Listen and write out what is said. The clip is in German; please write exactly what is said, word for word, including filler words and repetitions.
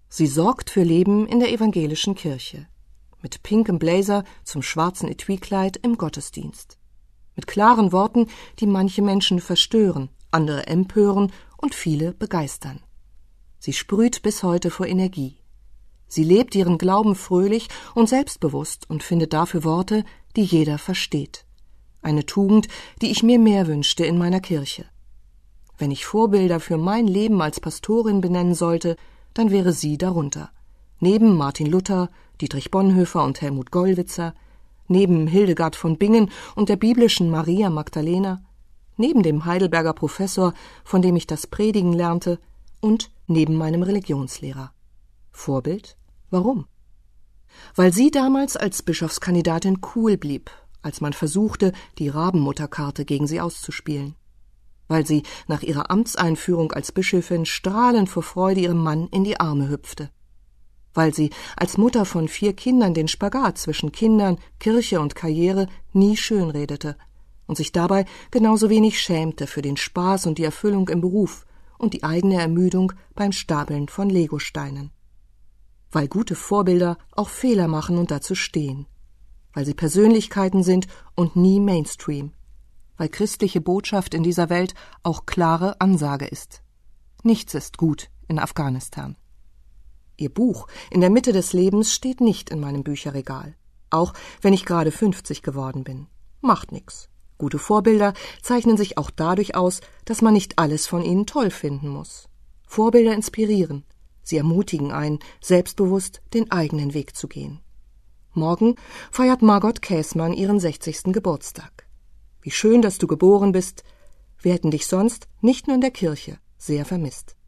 Sie sorgt für Leben in der evangelischen Kirche. Mit pinkem Blazer zum schwarzen Etuikleid im Gottesdienst. Mit klaren Worten, die manche Menschen verstören, andere empören und viele begeistern. Sie sprüht bis heute vor Energie. Sie lebt ihren Glauben fröhlich und selbstbewusst und findet dafür Worte, die jeder versteht. Eine Tugend, die ich mir mehr wünschte in meiner Kirche. Wenn ich Vorbilder für mein Leben als Pastorin benennen sollte, dann wäre sie darunter. Neben Martin Luther, Dietrich Bonhoeffer und Helmut Gollwitzer, neben Hildegard von Bingen und der biblischen Maria Magdalena, neben dem Heidelberger Professor, von dem ich das Predigen lernte, und neben meinem Religionslehrer. Vorbild? Warum? Weil sie damals als Bischofskandidatin cool blieb, als man versuchte, die Rabenmutterkarte gegen sie auszuspielen. Weil sie nach ihrer Amtseinführung als Bischöfin strahlend vor Freude ihrem Mann in die Arme hüpfte. Weil sie als Mutter von vier Kindern den Spagat zwischen Kindern, Kirche und Karriere nie schönredete und sich dabei genauso wenig schämte für den Spaß und die Erfüllung im Beruf und die eigene Ermüdung beim Stapeln von Legosteinen. Weil gute Vorbilder auch Fehler machen und dazu stehen. Weil sie Persönlichkeiten sind und nie Mainstream. Weil christliche Botschaft in dieser Welt auch klare Ansage ist. Nichts ist gut in Afghanistan. Ihr Buch In der Mitte des Lebens steht nicht in meinem Bücherregal. Auch wenn ich gerade fünfzig geworden bin. Macht nix. Gute Vorbilder zeichnen sich auch dadurch aus, dass man nicht alles von ihnen toll finden muss. Vorbilder inspirieren. Sie ermutigen einen, selbstbewusst den eigenen Weg zu gehen. Morgen feiert Margot Käßmann ihren sechzigsten Geburtstag. Wie schön, dass du geboren bist. Wir hätten dich sonst nicht nur in der Kirche sehr vermisst.